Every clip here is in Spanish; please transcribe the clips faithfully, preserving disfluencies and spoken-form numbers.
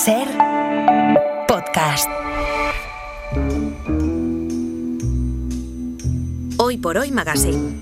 Ser podcast. Hoy por Hoy Magazine.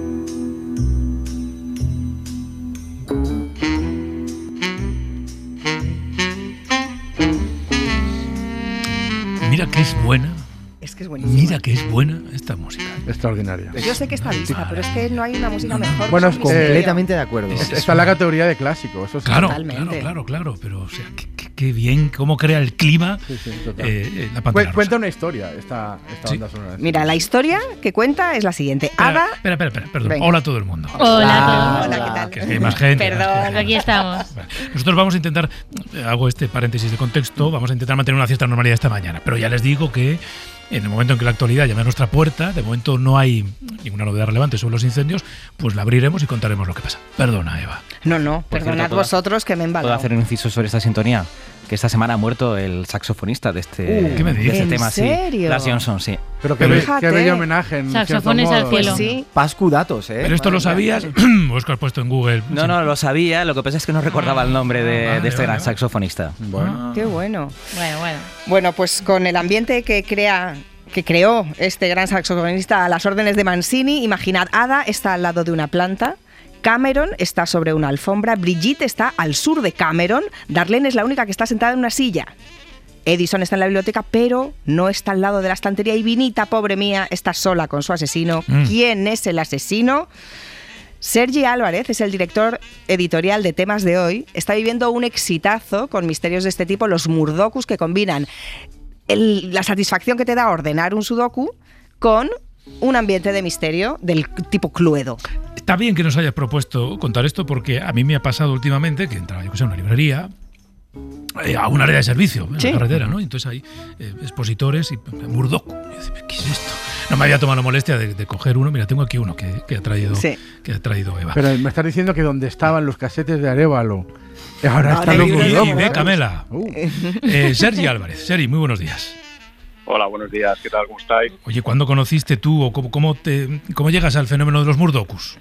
Mira que es buena. Es que es buenísima. Mira que es buena esta música. Extraordinaria. Yo sé que está vista, pero es que no hay una música mejor. Bueno, es completamente de acuerdo. Es, está en la categoría de clásico. Eso sí. Claro, Totalmente. claro, claro, claro. Pero, o sea, qué, qué, qué bien, cómo crea el clima Sí, sí, total. eh, la Cu- pantalla Cuenta rosa. una historia esta, esta Sí. banda sonora. Mira, la historia que cuenta es la siguiente. Espera, Ada... espera, espera, espera, perdón. Venga. Hola a todo el mundo. Hola, Hola, ¿qué tal? Que hay más gente. Perdón. aquí estamos. Vale. Nosotros vamos a intentar, eh, hago este paréntesis de contexto, vamos a intentar mantener una cierta normalidad esta mañana. Pero ya les digo que en el momento en que la actualidad llame a nuestra puerta, de momento no hay ninguna novedad relevante sobre los incendios, pues la abriremos y contaremos lo que pasa. Perdona, Eva. No, no, Por perdonad cierto, vosotros que me he ¿Puedo embalado. hacer un inciso sobre esta sintonía? Que esta semana ha muerto el saxofonista de este, Uh, ¿qué me dices? de este ¿en tema, serio? sí. Lars Johnson, sí. Pero qué, Pero be- fíjate. qué bello homenaje. En Saxofones cierto al modo. cielo. Pues sí. Pascu datos, ¿eh? ¿Pero esto lo Madre mía. sabías? ¿O es que has puesto en Google? No, no, lo sabía, lo que pasa es que no recordaba el nombre de, Vale, de este vale, gran vale. saxofonista. Bueno. Qué bueno. Bueno, bueno. Bueno, pues con el ambiente que crea... que creó este gran saxofonista a las órdenes de Mancini, imaginad, Ada está al lado de una planta, Cameron está sobre una alfombra, Brigitte está al sur de Cameron, Darlene es la única que está sentada en una silla. Edison está en la biblioteca, pero no está al lado de la estantería y Vinita, pobre mía, está sola con su asesino. Mm. ¿Quién es el asesino? Sergi Álvarez es el director editorial de Temas de Hoy. Está viviendo un exitazo con misterios de este tipo, los Murdokus, que combinan el- la satisfacción que te da ordenar un sudoku con un ambiente de misterio del tipo Cluedo. Está bien que nos hayas propuesto contar esto porque a mí me ha pasado últimamente que entraba yo que sé, a una librería, eh, a un área de servicio en Sí. la carretera, ¿no? Y entonces hay eh, expositores y Murdoku. Y yo decía, ¿qué es esto? No me había tomado la molestia de, de coger uno. Mira, tengo aquí uno que, que ha traído Sí. que ha traído Eva. Pero me estás diciendo que donde estaban los casetes de Arévalo, ahora Ahora están hay los libros y, Murdokus. y de Camela. Uh, Eh, Sergi Álvarez. Sergi, muy buenos días. Hola, buenos días, ¿qué tal? ¿Cómo estáis? Oye, ¿cuándo conociste tú o cómo, cómo, te, cómo llegas al fenómeno de los Murdokus?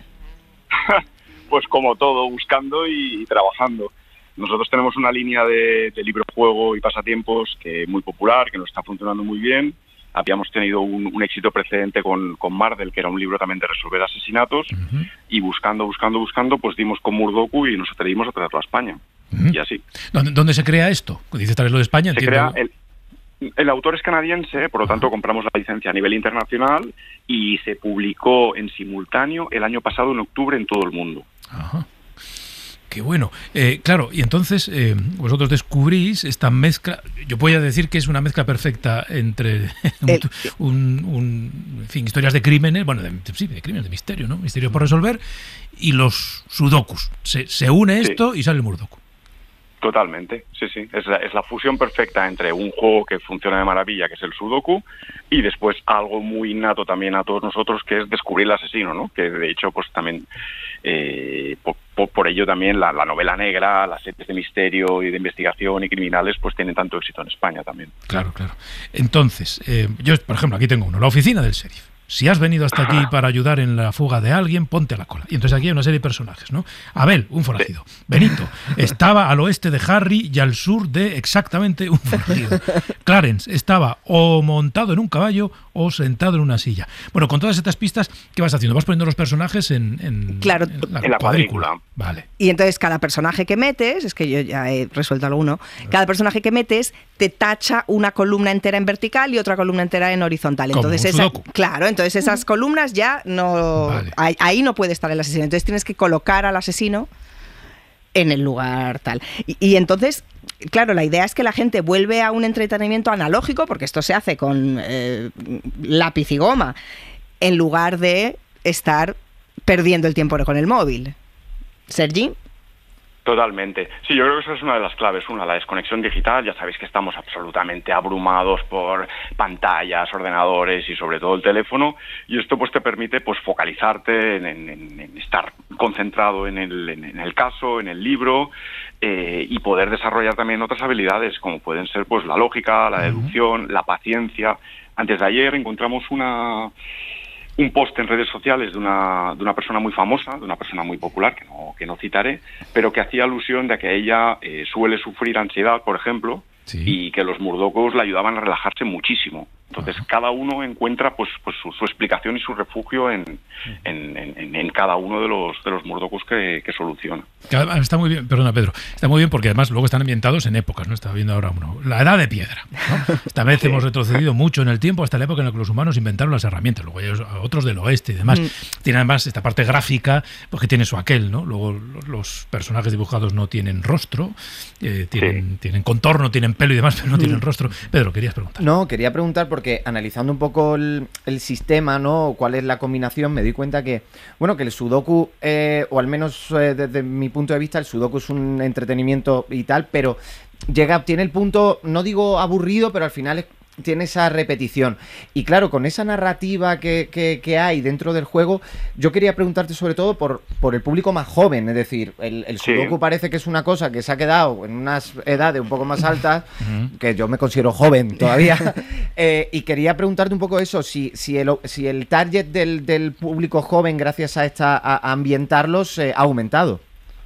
Pues como todo, buscando y, y trabajando. Nosotros tenemos una línea de, de libro, juego y pasatiempos que es muy popular, que nos está funcionando muy bien. Habíamos tenido un, un éxito precedente con, con Mardel, que era un libro también de resolver asesinatos, Ujú. y buscando, buscando, buscando, pues dimos con Murdoku y nos atrevimos a traerlo a España. Ujú. Y así. ¿Dónde, dónde se crea esto? Dices traerlo de España, Se entiendo. crea el, el autor es canadiense, por lo tanto compramos la licencia a nivel internacional y se publicó en simultáneo el año pasado en octubre en todo el mundo. Ajá. Qué bueno. Eh, claro, y entonces eh, vosotros descubrís esta mezcla. Yo podría decir que es una mezcla perfecta entre El- un, un- en fin, historias de crímenes, bueno, de, sí, de crímenes, de misterio, ¿no? Misterio por resolver, y los sudokus. Se, se une Sí. esto y sale el Murdoku. Totalmente, sí, sí. Es la, es la fusión perfecta entre un juego que funciona de maravilla, que es el Sudoku, y después algo muy innato también a todos nosotros, que es descubrir el asesino, ¿no? Que de hecho, pues también, eh, por, por, por ello también la, la novela negra, las series de misterio y de investigación y criminales, pues tienen tanto éxito en España también. Claro, claro. Entonces, eh, yo, por ejemplo, aquí tengo uno, la oficina del sheriff. Si has venido hasta aquí para ayudar en la fuga de alguien, ponte a la cola. Y entonces aquí hay una serie de personajes, ¿no? Abel, un forajido. Benito, estaba al oeste de Harry y al sur de exactamente un forajido. Clarence estaba o montado en un caballo o sentado en una silla. Bueno, con todas estas pistas, ¿qué vas haciendo? Vas poniendo los personajes en, en, Claro. En la cuadrícula. Vale. Y entonces cada personaje que metes, es que yo ya he resuelto alguno, cada personaje que metes te tacha una columna entera en vertical y otra columna entera en horizontal. Como Entonces un esa, sudoku. claro, entonces esas columnas ya no, Vale. ahí, ahí no puede estar el asesino. Entonces tienes que colocar al asesino en el lugar tal. Y, y entonces, claro, la idea es que la gente vuelve a un entretenimiento analógico, porque esto se hace con eh, lápiz y goma, en lugar de estar perdiendo el tiempo con el móvil. Sergi. Totalmente. Sí, yo creo que esa es una de las claves. Una, la desconexión digital. Ya sabéis que estamos absolutamente abrumados por pantallas, ordenadores y sobre todo el teléfono. Y esto pues te permite pues focalizarte en, en, en estar concentrado en el, en, en el caso, en el libro, eh, y poder desarrollar también otras habilidades como pueden ser pues la lógica, la deducción, la paciencia. Antes de ayer encontramos una... un post en redes sociales de una, de una persona muy famosa, de una persona muy popular, que no, que no citaré, pero que hacía alusión de que ella eh, suele sufrir ansiedad, por ejemplo, sí. y que los murdocos le ayudaban a relajarse muchísimo. Entonces, uh-huh. cada uno encuentra pues, pues su, su explicación y su refugio en, en, en, en cada uno de los, de los murdocos que, que soluciona. Está muy bien, perdona Pedro, está muy bien porque además luego están ambientados en épocas, ¿no? Estaba viendo ahora uno, la edad de piedra, ¿no? Esta vez sí. hemos retrocedido mucho en el tiempo hasta la época en la que los humanos inventaron las herramientas, luego ellos, otros del oeste y demás. Mm. Tiene además esta parte gráfica, porque tiene su aquel, ¿no? Luego los personajes dibujados no tienen rostro, eh, tienen, sí. tienen contorno, tienen pelo y demás, pero no mm. tienen rostro. Pedro, querías preguntar. No, quería preguntar por porque analizando un poco el, el sistema, ¿no? Cuál es la combinación, me di cuenta que, bueno, que el Sudoku, eh, o al menos eh, desde mi punto de vista, el Sudoku es un entretenimiento y tal, pero llega, tiene el punto, no digo aburrido, pero al final es, tiene esa repetición. Y claro, con esa narrativa que, que, que hay dentro del juego, yo quería preguntarte sobre todo por, por el público más joven, es decir, el, el Sudoku sí. parece que es una cosa que se ha quedado en unas edades un poco más altas, uh-huh. que yo me considero joven todavía, eh, y quería preguntarte un poco eso, si, si, el, si el target del, del público joven, gracias a esta a, a ambientarlos, eh, ha aumentado.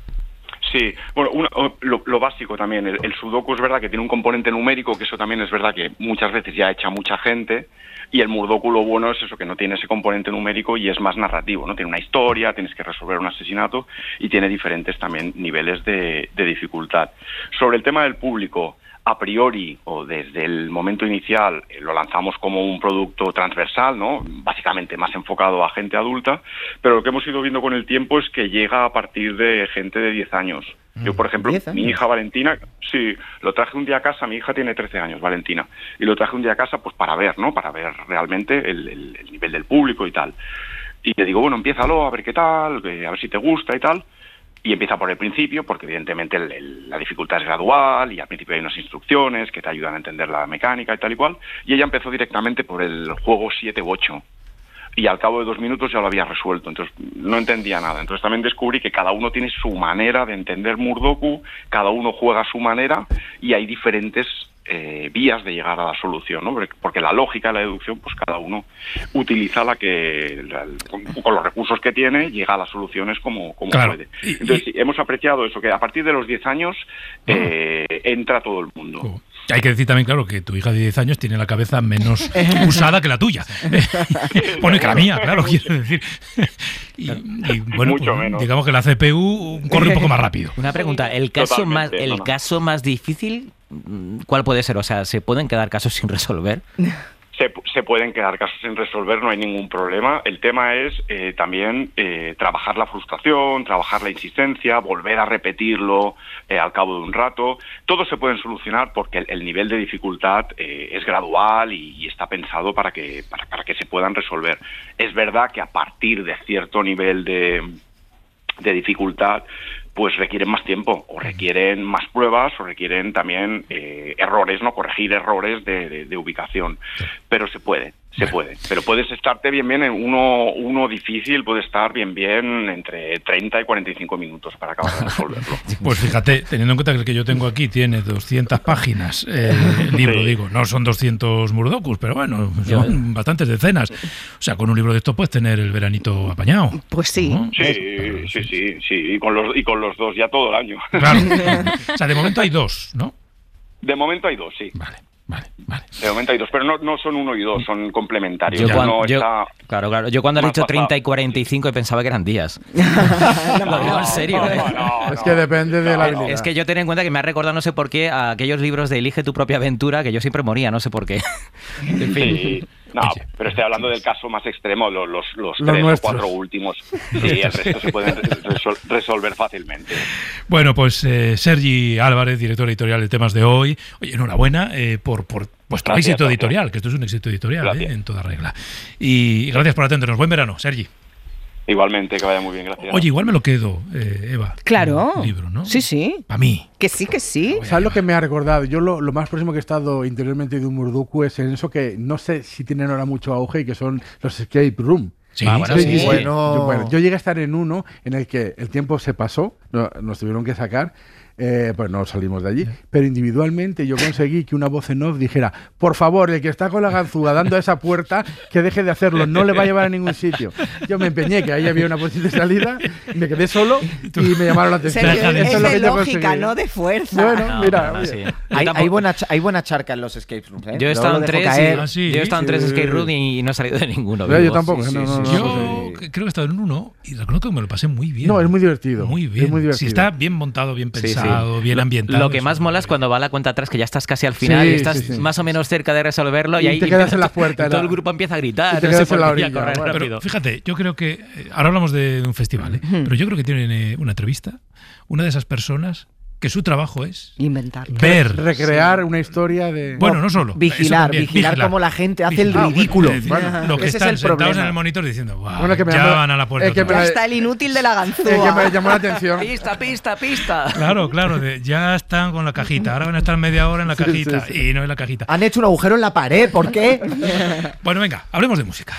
Sí, bueno, una, lo, lo básico también, el, el Sudoku es verdad que tiene un componente numérico, que eso también es verdad que muchas veces ya echa mucha gente, y el Murdoku lo bueno es eso, que no tiene ese componente numérico y es más narrativo, ¿no? Tiene una historia, tienes que resolver un asesinato y tiene diferentes también niveles de, de dificultad. Sobre el tema del público, a priori o desde el momento inicial eh, lo lanzamos como un producto transversal, ¿no? Básicamente más enfocado a gente adulta, pero lo que hemos ido viendo con el tiempo es que llega a partir de gente de diez años. Yo, por ejemplo, mi hija Valentina, sí, lo traje un día a casa, mi hija tiene trece años, Valentina, y lo traje un día a casa pues para ver, ¿no? Para ver realmente el, el, el nivel del público y tal. Y le digo, bueno, empiézalo, a ver qué tal, a ver si te gusta y tal. Y empieza por el principio, porque evidentemente el, el, la dificultad es gradual y al principio hay unas instrucciones que te ayudan a entender la mecánica y tal y cual. Y ella empezó directamente por el juego siete u ocho. Y al cabo de dos minutos ya lo había resuelto, entonces no entendía nada. Entonces también descubrí que cada uno tiene su manera de entender Murdoku, cada uno juega a su manera y hay diferentes eh, vías de llegar a la solución, ¿no? Porque la lógica de la deducción, pues cada uno utiliza la que, la, con, con los recursos que tiene, llega a las soluciones como, como claro. puede. Entonces sí, hemos apreciado eso, que a partir de los diez años eh, uh-huh. entra todo el mundo. Uh-huh. Hay que decir también, claro, que tu hija de diez años tiene la cabeza menos usada que la tuya. Bueno, y que la mía, claro, quiero decir. Y, y bueno, Mucho pues, menos. digamos que la C P U corre un poco más rápido. Una pregunta, el caso Totalmente, más el no, no. caso más difícil, ¿cuál puede ser? O sea, ¿se pueden quedar casos sin resolver? Se, se pueden quedar casos sin resolver, no hay ningún problema. El tema es eh, también eh, trabajar la frustración, trabajar la insistencia, volver a repetirlo eh, al cabo de un rato. Todo se pueden solucionar porque el, el nivel de dificultad eh, es gradual y, y está pensado para que, para, para que se puedan resolver. Es verdad que a partir de cierto nivel de, de dificultad, pues requieren más tiempo, o requieren más pruebas, o requieren también eh, errores, ¿no? Corregir errores de, de, de ubicación. Sí. Pero se puede, se bueno. puede. Pero puedes estarte bien, bien en uno, uno difícil, puede estar bien, bien entre treinta y cuarenta y cinco minutos para acabar de resolverlo. Pues fíjate, teniendo en cuenta que el que yo tengo aquí tiene doscientas páginas, eh, el libro, sí. digo, no son doscientos Murdokus, pero bueno, son bastantes decenas. O sea, con un libro de esto puedes tener el veranito apañado. Pues sí. ¿No? Sí, sí, sí, sí, sí, y con los, y con los dos ya todo el año. Claro. O sea, de momento hay dos, ¿no? De momento hay dos, sí. Vale, vale, vale. De momento hay dos, pero no, no son uno y dos, son complementarios. Yo ya cuando, no yo, está claro, claro. Yo cuando has dicho treinta y cuarenta y cinco pensaba que eran días. no, Lo digo en serio, no, ¿eh? no, no, es que depende no, de la no. habilidad. Es que yo ten en cuenta que me ha recordado, no sé por qué, a aquellos libros de Elige tu propia aventura, que yo siempre moría, no sé por qué. En fin. Sí. No, Oye, pero estoy hablando del caso más extremo, los, los, los, Los tres nuestros. o cuatro últimos. Sí, el resto se pueden resol- resolver fácilmente. Bueno, pues eh, Sergi Álvarez, director editorial de Temas de Hoy. Oye, enhorabuena eh, por, por vuestro Gracias, éxito gracias. editorial, que esto es un éxito editorial eh, Gracias. en toda regla. Y, y gracias por atendernos. Buen verano, Sergi. Igualmente, que vaya muy bien, gracias. Oye, igual me lo quedo, eh, Eva. Claro. El libro, ¿no? Sí, sí. Para mí. Que sí, que sí. ¿Sabes lo que me ha recordado? Yo lo, lo más próximo que he estado interiormente de un Murdoku es en eso que no sé si tienen ahora mucho auge y que son los escape room. Sí, Ah, bueno, sí, sí. sí. Bueno. Yo, bueno, yo llegué a estar en uno en el que el tiempo se pasó, no, nos tuvieron que sacar, eh, pues no salimos de allí. Pero individualmente yo conseguí que una voz en off dijera, por favor, el que está con la ganzúa dando a esa puerta, que deje de hacerlo, no le va a llevar a ningún sitio. Yo me empeñé, que ahí había una posible salida, me quedé solo y me llamaron la atención. Sergio, Eso es es lo de que yo lógica, conseguí. no de fuerza. Bueno, No, mira, no, no, sí. mira. Yo Hay, tampoco- hay buena, ch- hay buena charca en los escape rooms, ¿eh? Yo he Luego estado lo en dejo tres, caer. Ah, sí. yo he estado en tres Sí. escape room y no he salido de ninguno. Yo vivo. tampoco, sí, no, sí, no, no, sí. Yo no, creo que he estado en uno y reconozco que me lo pasé muy bien. No, es muy divertido. Muy bien. Es muy divertido. Si está bien montado, bien Sí, pensado, sí. bien Lo- ambientado. Lo que eso más mola es bien. cuando va la cuenta atrás, que ya estás casi al final Sí, y estás sí, sí. más o menos cerca de resolverlo y, Y ahí te quedas empieza en la to- puerta, y todo la- el grupo empieza a gritar. y te no quedas sé en por la qué, y a orilla, correr bueno. rápido. Pero fíjate, yo creo que. eh, Ahora hablamos de un festival, ¿eh? Pero yo creo que tienen eh, una entrevista, una de esas personas que su trabajo es Inventar. ver. Recrear una historia de... Bueno, no solo. eso Vigilar, también, vigilar cómo la gente hace el Vigilar. ridículo. Es decir, Bueno, lo que ese es están el sentados problema. en el monitor diciendo, "Buah, Bueno, que me ya llamó- van a la puerta. es que otra me- Ya vez". está el inútil de la Es que me ganzúa. llamó la atención. Pista, pista, pista. Claro, claro, de, ya están con la cajita, ahora van a estar media hora en la Sí, cajita sí, sí. y no en la cajita. Han hecho un agujero en la pared, ¿por qué? Bueno, venga, hablemos de música.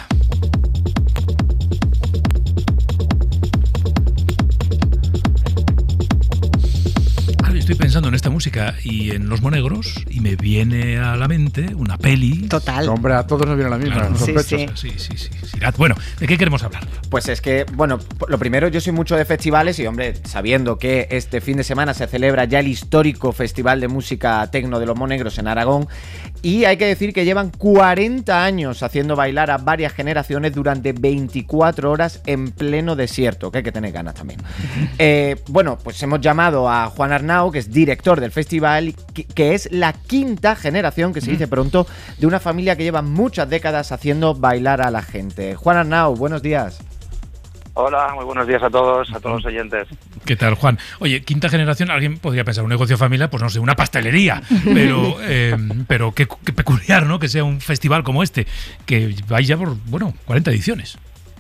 Claro, estoy pensando en esta música y en Los Monegros y me viene a la mente una peli. Total. Hombre, a todos nos viene la misma. Claro, no Sí, sospecho. sí. Sí, sí, sí. Sirat. Bueno, ¿de qué queremos hablar? Pues es que, bueno, lo primero, yo soy mucho de festivales y, hombre, sabiendo que este fin de semana se celebra ya el histórico Festival de Música Tecno de los Monegros en Aragón, y hay que decir que llevan cuarenta años haciendo bailar a varias generaciones durante veinticuatro horas en pleno desierto, que hay que tener ganas también. Eh, bueno, pues hemos llamado a Juan Arnau, que es director del festival, que, que es la quinta generación, que se dice pronto, de una familia que lleva muchas décadas haciendo bailar a la gente. Juan Arnau, buenos días. Hola, muy buenos días a todos, a todos los oyentes. ¿Qué tal, Juan? Oye, quinta generación, alguien podría pensar un negocio familiar, pues no sé, una pastelería, pero, eh, pero qué, qué peculiar, ¿no? Que sea un festival como este, que vais ya por, bueno, cuarenta ediciones.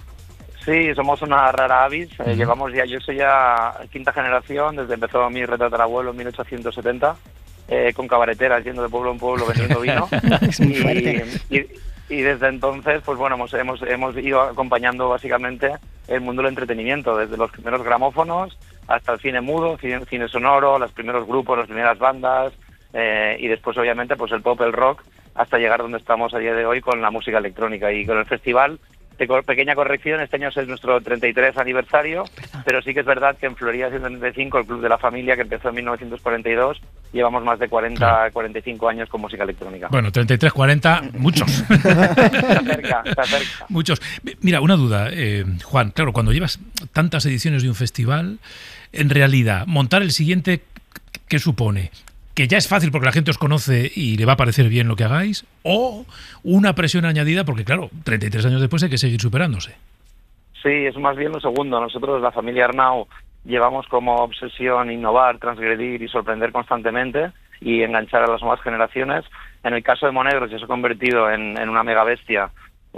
Sí, somos una rara avis, eh, llevamos ya, yo soy ya quinta generación, desde empezó mi retatarabuelo en mil ochocientos setenta, eh, con cabareteras, yendo de pueblo en pueblo vendiendo vino. Es muy fuerte. Y, y- y desde entonces, pues bueno, hemos, hemos, hemos ido acompañando básicamente el mundo del entretenimiento, desde los primeros gramófonos hasta el cine mudo, cine, cine sonoro, los primeros grupos, las primeras bandas, eh, y después obviamente pues el pop, el rock, hasta llegar donde estamos a día de hoy con la música electrónica y con el festival. De cor- pequeña corrección, este año es nuestro treinta y tres aniversario, pero sí que es verdad que en Florida ciento treinta y cinco, el Club de la Familia, que empezó en mil novecientos cuarenta y dos, llevamos más de cuarenta, cuarenta y cinco años con música electrónica. Bueno, treinta y tres, cuarenta, muchos. Se acerca, se acerca. Muchos. Mira, una duda, eh, Juan. Claro, cuando llevas tantas ediciones de un festival, en realidad, montar el siguiente, ¿qué supone? Que ya es fácil porque la gente os conoce y le va a parecer bien lo que hagáis, o una presión añadida porque, claro, treinta y tres años después hay que seguir superándose. Sí, es más bien lo segundo. Nosotros, la familia Arnau, llevamos como obsesión innovar, transgredir y sorprender constantemente y enganchar a las nuevas generaciones. En el caso de Monegros ya se ha convertido en, en una mega bestia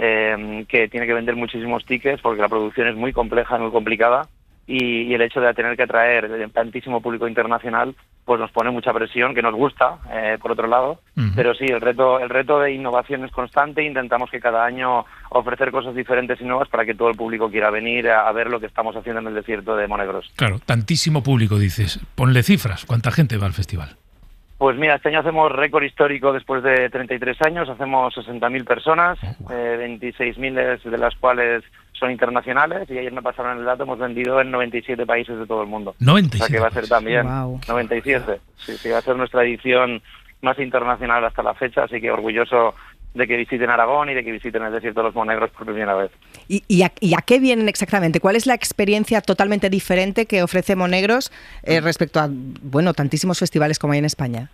eh, que tiene que vender muchísimos tickets porque la producción es muy compleja, muy complicada, y, y el hecho de tener que atraer tantísimo público internacional pues nos pone mucha presión, que nos gusta, eh, por otro lado, Ujú. pero sí, el reto el reto de innovación es constante. Intentamos que cada año ofrecer cosas diferentes y nuevas para que todo el público quiera venir a, a ver lo que estamos haciendo en el desierto de Monegros. Claro, tantísimo público, dices. Ponle cifras. ¿Cuánta gente va al festival? Pues mira, este año hacemos récord histórico después de treinta y tres años, hacemos sesenta mil personas, eh, veintiséis mil de las cuales son internacionales, y ayer me pasaron el dato, hemos vendido en noventa y siete países de todo el mundo. noventa y O sea que siete va a ser países. también Guau. noventa y siete. Sí, sí, va a ser nuestra edición más internacional hasta la fecha, así que orgulloso de que visiten Aragón y de que visiten el desierto de los Monegros por primera vez. ¿Y, y, a, y a qué vienen exactamente? ¿Cuál es la experiencia totalmente diferente que ofrece Monegros eh, respecto a, bueno, tantísimos festivales como hay en España?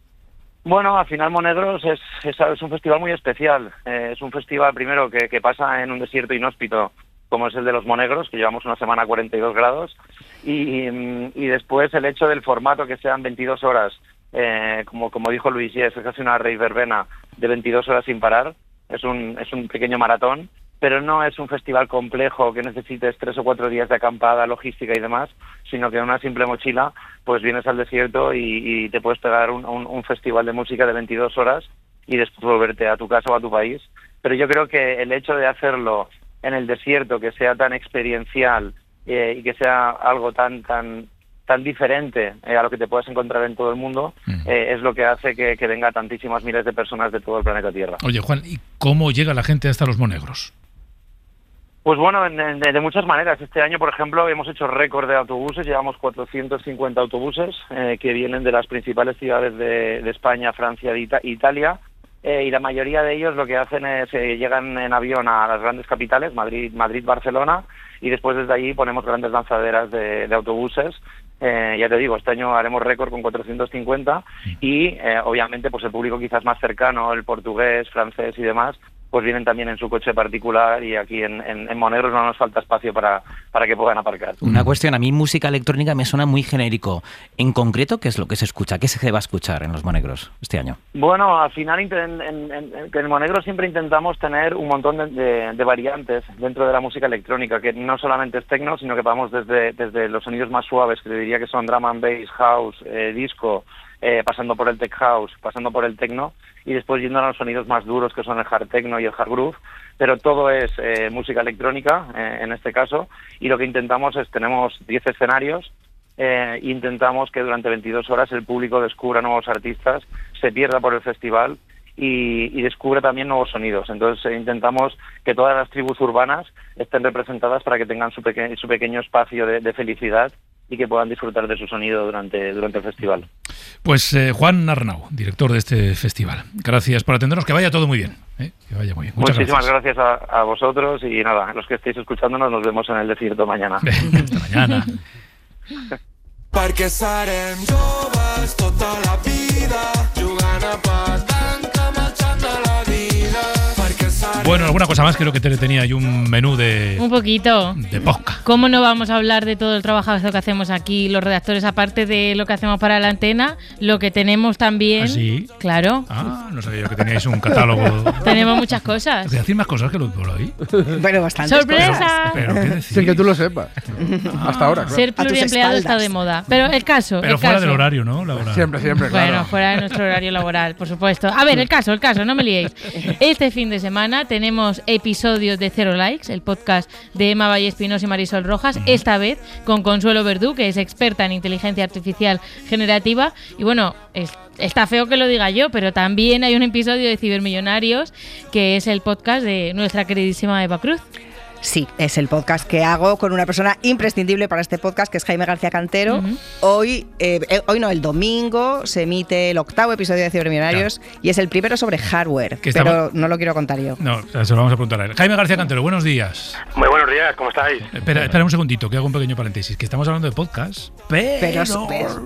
Bueno, al final Monegros es, es, es un festival muy especial. Eh, es un festival, primero, que, que pasa en un desierto inhóspito, como es el de los Monegros, que llevamos una semana a cuarenta y dos grados, y, y después el hecho del formato, que sean veintidós horas, eh, como, como dijo Luis Yes, es casi una rave verbena de veintidós horas sin parar. Es un, es un pequeño maratón, pero no es un festival complejo que necesites tres o cuatro días de acampada, logística y demás, sino que en una simple mochila pues vienes al desierto y, y te puedes pegar un, un, un festival de música de veintidós horas y después volverte a tu casa o a tu país. Pero yo creo que el hecho de hacerlo en el desierto, que sea tan experiencial eh, y que sea algo tan tan tan diferente eh, a lo que te puedes encontrar en todo el mundo, eh, es lo que hace que, que venga tantísimas miles de personas de todo el planeta Tierra. Oye, Juan, ¿y cómo llega la gente hasta Los Monegros? Pues bueno, de, de, de muchas maneras. Este año, por ejemplo, hemos hecho récord de autobuses, llevamos cuatrocientos cincuenta autobuses eh, que vienen de las principales ciudades de, de España, Francia e Ita- Italia, eh, y la mayoría de ellos lo que hacen es eh, llegan en avión a las grandes capitales, Madrid, Madrid, Barcelona, y después desde allí ponemos grandes lanzaderas de, de autobuses. Eh, ya te digo, este año haremos récord con cuatrocientos cincuenta y eh, obviamente pues el público quizás más cercano, el portugués, francés y demás, pues vienen también en su coche particular, y aquí en, en, en Monegros no nos falta espacio para, para que puedan aparcar. Una cuestión, a mí música electrónica me suena muy genérico. En concreto, ¿qué es lo que se escucha? ¿Qué se va a escuchar en Los Monegros este año? Bueno, al final en, en, en, en el Monegros siempre intentamos tener un montón de, de, de variantes dentro de la música electrónica, que no solamente es techno, sino que vamos desde, desde los sonidos más suaves, que te diría que son drum and bass, house, eh, disco, eh, pasando por el tech house, pasando por el techno, y después yendo a los sonidos más duros, que son el hard techno y el hard groove, pero todo es eh, música electrónica eh, en este caso, y lo que intentamos es, tenemos diez escenarios, eh, e intentamos que durante veintidós horas el público descubra nuevos artistas, se pierda por el festival y, y descubra también nuevos sonidos. Entonces eh, intentamos que todas las tribus urbanas estén representadas para que tengan su, peque- su pequeño espacio de, de felicidad y que puedan disfrutar de su sonido durante, durante el festival. Pues eh, Juan Arnau, director de este festival. Gracias por atendernos, que vaya todo muy bien. ¿eh? Que vaya muy bien. Muchas Muchísimas gracias, gracias a, a vosotros, y nada, los que estéis escuchándonos, nos vemos en el desierto mañana. Hasta mañana. Perquè serem joves tota la vida, jugant a petanca, marxant de la vida. Perquè serem... Bueno, alguna cosa más, creo que Tere tenía ahí un menú de, Un poquito. de podcast. ¿Cómo no vamos a hablar de todo el trabajazo que hacemos aquí los redactores, aparte de lo que hacemos para la antena, lo que tenemos también? ¿Ah, sí? Claro. Ah, no sabía yo que teníais un catálogo. Tenemos muchas cosas. ¿Voy a decir más cosas que lo que por ahí? Bueno, bastante. ¡Sorpresa! Pero, ¿qué decís? Sin que tú lo sepas. Hasta ahora, claro. Ser pluriempleado está espaldas. de moda. Pero el caso. Pero el fuera caso. del horario, ¿no? Laboral. Siempre, siempre, claro. Bueno, fuera de nuestro horario laboral, por supuesto. A ver, el caso, el caso, no me liéis. Este fin de semana tenemos episodios de Cero Likes, el podcast de Emma Valle Espinosa y Marisol Rojas, esta vez con Consuelo Verdú, que es experta en inteligencia artificial generativa. Y bueno, es, está feo que lo diga yo, pero también hay un episodio de Cibermillonarios, que es el podcast de nuestra queridísima Eva Cruz. Sí, es el podcast que hago con una persona imprescindible para este podcast, que es Jaime García Cantero. Ujú. Hoy, eh, eh, hoy no, el domingo se emite el octavo episodio de Cibermillonarios, Claro. y es el primero sobre hardware, Que pero estamos- no lo quiero contar yo. No, se lo vamos a preguntar a él. Jaime García Cantero, buenos días. Muy buenos días, ¿cómo estáis? Espera, espera un segundito, que hago un pequeño paréntesis. Que estamos hablando de podcast, pero, Pero, pero-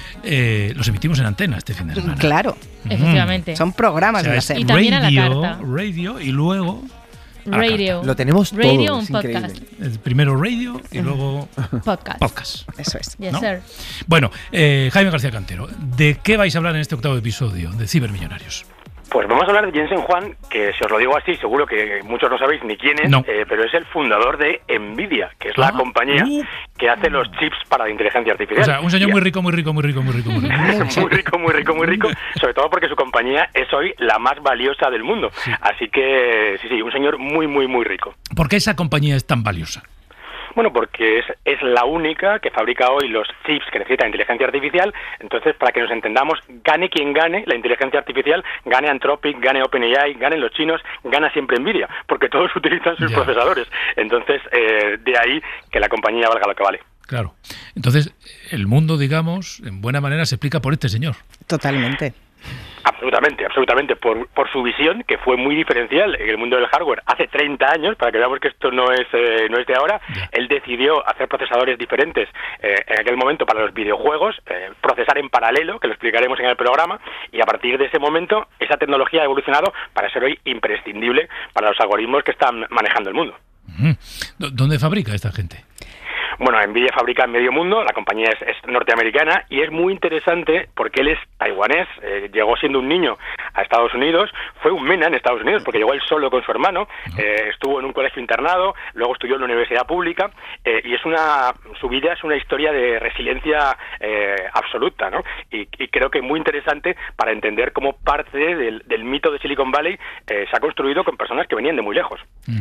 eh, los emitimos en antena este fin de semana. Claro, Efectivamente. son programas O sea, de la es SER. Y también a la radio, carta. radio y luego a la Radio. Lo tenemos todo, Radio, un es podcast. increíble. el primero radio y luego Podcast. podcast. Eso es. Yes, ¿no? sir. Bueno, eh, Jaime García Cantero, ¿de qué vais a hablar en este octavo episodio de Cibermillonarios? Pues vamos a hablar de Jensen Huang, que si os lo digo así, seguro que muchos no sabéis ni quién es, No. eh, pero es el fundador de Nvidia, que es la Ah, compañía uh. que hace los chips para la inteligencia artificial. O sea, un señor Y- muy rico, muy rico, muy rico, muy rico, muy rico. muy rico, muy rico, muy rico, sobre todo porque su compañía es hoy la más valiosa del mundo. Sí. Así que, sí, sí, un señor muy, muy, muy rico. ¿Por qué esa compañía es tan valiosa? Bueno, porque es, es la única que fabrica hoy los chips que necesita inteligencia artificial. Entonces, para que nos entendamos, gane quien gane la inteligencia artificial, gane Anthropic, gane OpenAI, ganen los chinos, gana siempre Nvidia, porque todos utilizan sus Ya. procesadores. Entonces, eh, de ahí que la compañía valga lo que vale. Claro. Entonces, el mundo, digamos, en buena manera se explica por este señor. Totalmente. Absolutamente, absolutamente, por, por su visión, que fue muy diferencial en el mundo del hardware hace treinta años, para que veamos que esto no es eh, no es de ahora. Ya. Él decidió hacer procesadores diferentes eh, en aquel momento para los videojuegos, eh, procesar en paralelo, que lo explicaremos en el programa, y a partir de ese momento esa tecnología ha evolucionado para ser hoy imprescindible para los algoritmos que están manejando el mundo. Ujú. ¿Dó- ¿Dónde fabrica esta gente? Bueno, Nvidia fabrica en medio mundo, la compañía es, es norteamericana y es muy interesante porque él es taiwanés, eh, llegó siendo un niño a Estados Unidos, fue un mena en Estados Unidos porque llegó él solo con su hermano, eh, estuvo en un colegio internado, luego estudió en la universidad pública eh, y es una su vida es una historia de resiliencia eh, absoluta, ¿no? Y, y creo que muy interesante para entender cómo parte del, del mito de Silicon Valley eh, se ha construido con personas que venían de muy lejos. Ujú.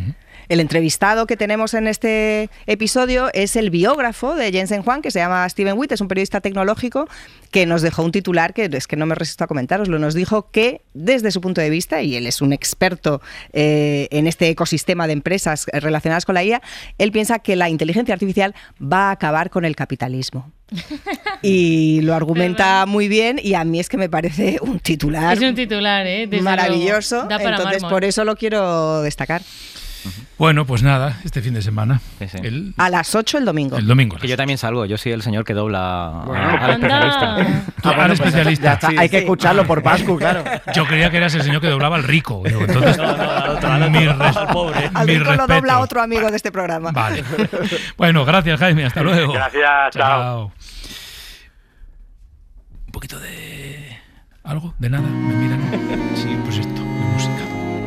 El entrevistado que tenemos en este episodio es el biógrafo de Jensen Huang, que se llama Steven Witt, es un periodista tecnológico que nos dejó un titular que es que no me resisto a comentároslo. Nos dijo que desde su punto de vista, y él es un experto eh, en este ecosistema de empresas relacionadas con la I A, él piensa que la inteligencia artificial va a acabar con el capitalismo. Y lo argumenta muy bien y a mí es que me parece un titular, es un titular ¿eh? Desde maravilloso, luego. Da para entonces mármol. por eso lo quiero destacar. Bueno, pues nada, este fin de semana. Sí, sí. El, A las ocho el domingo. el domingo. Que yo también salgo, yo soy el señor que dobla Bueno, a- al especialista. Anda. Tú, al especialista. Ya está, hay que escucharlo por Pascu, claro. Yo creía que eras el señor que doblaba al rico. Digo, entonces, mi res- Al mi rico lo dobla respeto. otro amigo de este programa. Vale. Bueno, gracias, Jaime. Hasta luego. Gracias, chao. Un poquito de... ¿Algo? ¿De nada? ¿Me miran? Sí, pues esto, de música.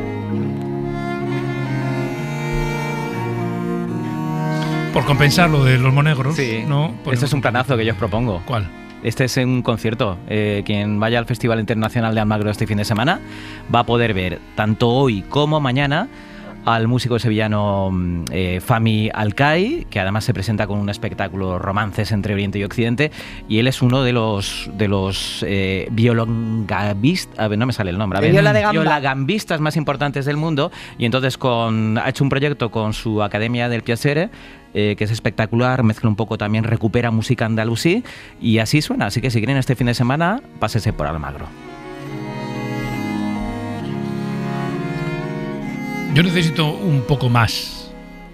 Por compensar lo de los monegros, Sí, ¿no? este es un planazo que yo os propongo. ¿Cuál? Este es un concierto. Eh, quien vaya al Festival Internacional de Almagro este fin de semana va a poder ver tanto hoy como mañana al músico sevillano eh, Fami Alcai, que además se presenta con un espectáculo romances entre Oriente y Occidente, y él es uno de los de los eh, violongambistas, a ver, no me sale el nombre, a ver, Viola de gamba. violagambistas más importantes del mundo, y entonces con ha hecho un proyecto con su Academia del Piacere, eh, que es espectacular, mezcla un poco también, recupera música andalusí, y así suena, así que si quieren este fin de semana, pásese por Almagro. Yo necesito un poco más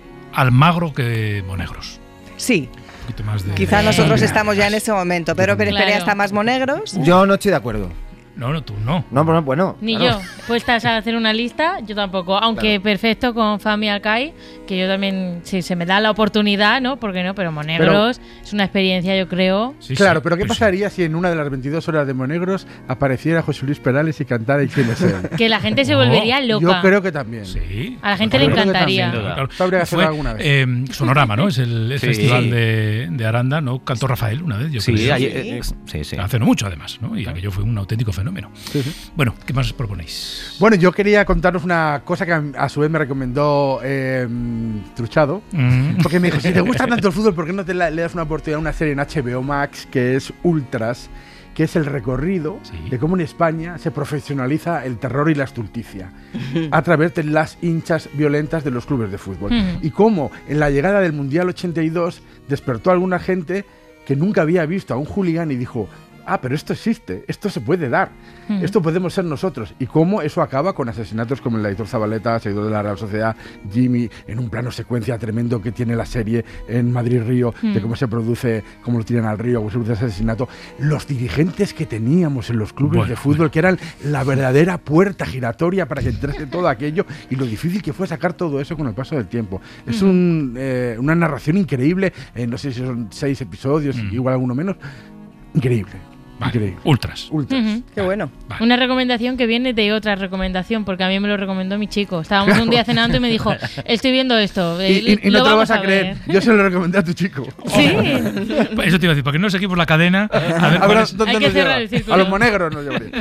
Almagro que Monegros. Sí, Un poquito más de... quizá nosotros estamos ya en ese momento. Pedro Pérez Claro. Perea está más monegros. Yo no estoy de acuerdo. No, no, tú no. No, bueno, bueno. Ni claro. yo. Puestas a hacer una lista, yo tampoco. Aunque perfecto con Fami Alcai, que yo también, si se me da la oportunidad, ¿no? ¿Por qué no? Pero Monegros es una experiencia, yo creo. Sí, Claro, sí, pero ¿qué pues pasaría si en una de las veintidós horas de Monegros apareciera José Luis Perales y cantara ¿Y quién es él? Que la gente se No, volvería loca. Yo creo que también. Sí. A la gente Yo le creo que encantaría. también. Claro. Esto habría que hacerlo Fue, alguna vez. eh, Sonorama, ¿no? Es el, el Sí. festival de, de Aranda, ¿no? Cantó Rafael una vez, yo Sí, creo. ahí- eh, sí, sí. Hace no mucho, además, ¿no? Y aquello fue un auténtico fenómeno. Sí, sí. Bueno, ¿qué más os proponéis? Bueno, yo quería contaros una cosa que a, a su vez me recomendó eh, Truchado. Mm. Porque me dijo, si te gusta tanto el fútbol, ¿por qué no te la- le das una oportunidad a una serie en H B O Max que es Ultras? Que es el recorrido Sí. de cómo en España se profesionaliza el terror y la estulticia a través de las hinchas violentas de los clubes de fútbol. Ujú. Y cómo en la llegada del Mundial ochenta y dos despertó a alguna gente que nunca había visto a un hooligan y dijo, ah, pero esto existe, esto se puede dar, Ujú. esto podemos ser nosotros. Y cómo eso acaba con asesinatos como el de Aitor Zabaleta, seguidor de la Real Sociedad, Jimmy, en un plano secuencia tremendo que tiene la serie en Madrid-Río, de Mm. cómo se produce, cómo lo tiran al río, cómo se produce ese asesinato. Los dirigentes que teníamos en los clubes Bueno, de fútbol, bueno. que eran la verdadera puerta giratoria para que entrase todo aquello, y lo difícil que fue sacar todo eso con el paso del tiempo. Es un, eh, una narración increíble, eh, no sé si son seis episodios, Mm. igual alguno menos. Increíble. Vale, Increíble. Ultras. Ultras. Ujú. Qué bueno. Vale. Una recomendación que viene de otra recomendación, porque a mí me lo recomendó mi chico. Estábamos un día cenando y me dijo, estoy viendo esto. Y, y- y no te lo vamos vas a creer. ver". Yo se lo recomendé a tu chico. Sí. Eso te iba a decir, para que no seguimos la cadena. A ver, A ver, cuál es- ¿dónde Hay que nos cerrar lleva? el círculo. A los monegros nos llevaré.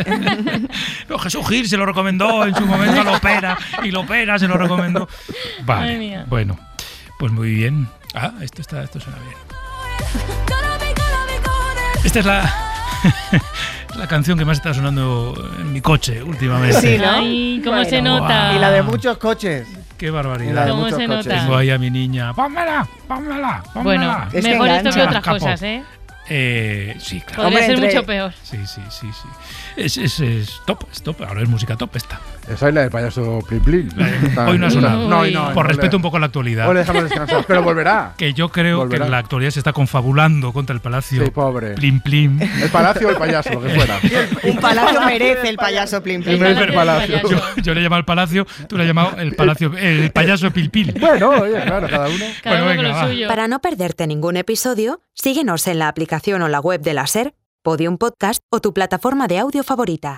No, Jesús Gil se lo recomendó en su momento a Lopera y Lopera se lo recomendó. Vale, Madre mía. bueno, pues muy bien. Ah, esto está, esto suena bien. Esta es la la canción que más está sonando en mi coche últimamente. Sí, ¿no? Ay, cómo Bueno. se nota. Y la de muchos coches. Qué Y la de barbaridad. ¿Cómo muchos se coches. nota? Tengo ahí a mi niña. Pónmela, pónmela, pónmela. Bueno, Es que mejor esto que engancha. otras Capo. cosas, ¿eh? Eh, sí, claro. Podría Hombre, ser entre- mucho peor. Sí, sí, sí, sí. Es, es, es top, es top. Ahora es música top esta. Esa es la del payaso Plin Plin. Está- Hoy no ha sonado. No, hoy no. Por hoy respeto le- un poco a la actualidad. Hoy le dejamos descansar. Pero volverá. Que yo creo Volverá. que en la actualidad se está confabulando contra el palacio. Sí, pobre. Plim Plim. El palacio o el payaso, lo que fuera. Un palacio merece el payaso Plim El Plim. merece el del palacio. Yo, yo le he llamado al palacio, tú le has llamado el palacio, el payaso Pil Pil. Bueno, oye, claro, cada uno. Cada Bueno, uno con venga, lo va. suyo. Para no perderte ningún episodio, síguenos en la aplicación o la web de la SER, Podium Podcast o tu plataforma de audio favorita.